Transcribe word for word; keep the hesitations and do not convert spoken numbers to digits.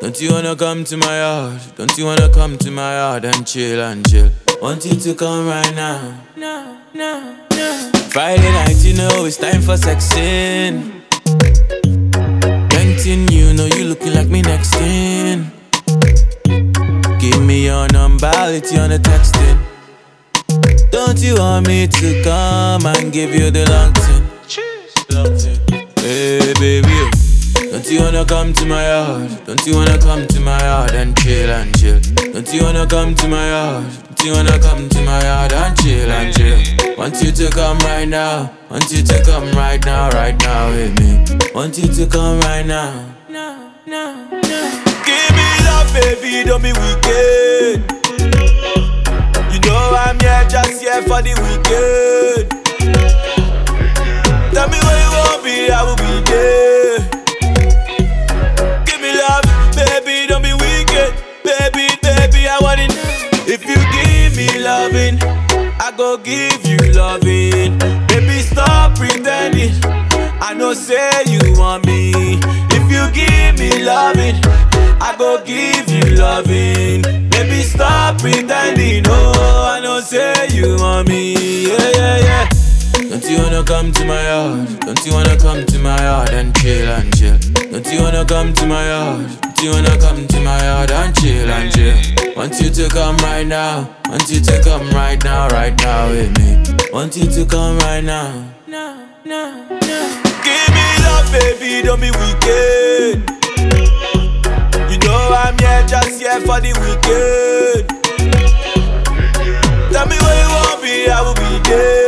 Don't you wanna come to my yard? Don't you wanna come to my yard and chill and chill? Want you to come right now. No, no, no. Friday night, you know it's time for sexing. Painting, you know you looking like me next in. Give me your number, it's on the texting. Don't you want me to come and give you the long thing? Hey baby, don't you wanna come to my yard? Don't you wanna come to my yard and chill and chill? Don't you wanna come to my yard? Don't you wanna come to my yard and chill and chill? Want you to come right now. Want you to come right now, right now with me. Want you to come right now. No, no, no. Give me love, baby, don't be wicked. You know I'm here, just here for the weekend. Tell me where you want me, I will be there. Give me love, baby, don't be wicked. Baby, baby, I want it. If you give me loving, I go give you loving. Baby, stop pretending. I know say you want me. If you give me loving, I go give you loving. Baby, stop pretending. Oh, I know say you want me. Yeah, yeah, yeah. Don't you wanna come to my yard? Don't you wanna come to my yard and chill and chill? Don't you wanna come to my yard? Don't you wanna come to my yard and chill and chill? Want you to come right now. Want you to come right now, right now with me. Want you to come right now. No, no, no. Give me love, baby, don't be wicked. You know I'm here, just here for the weekend. Tell me where you want me, I will be there.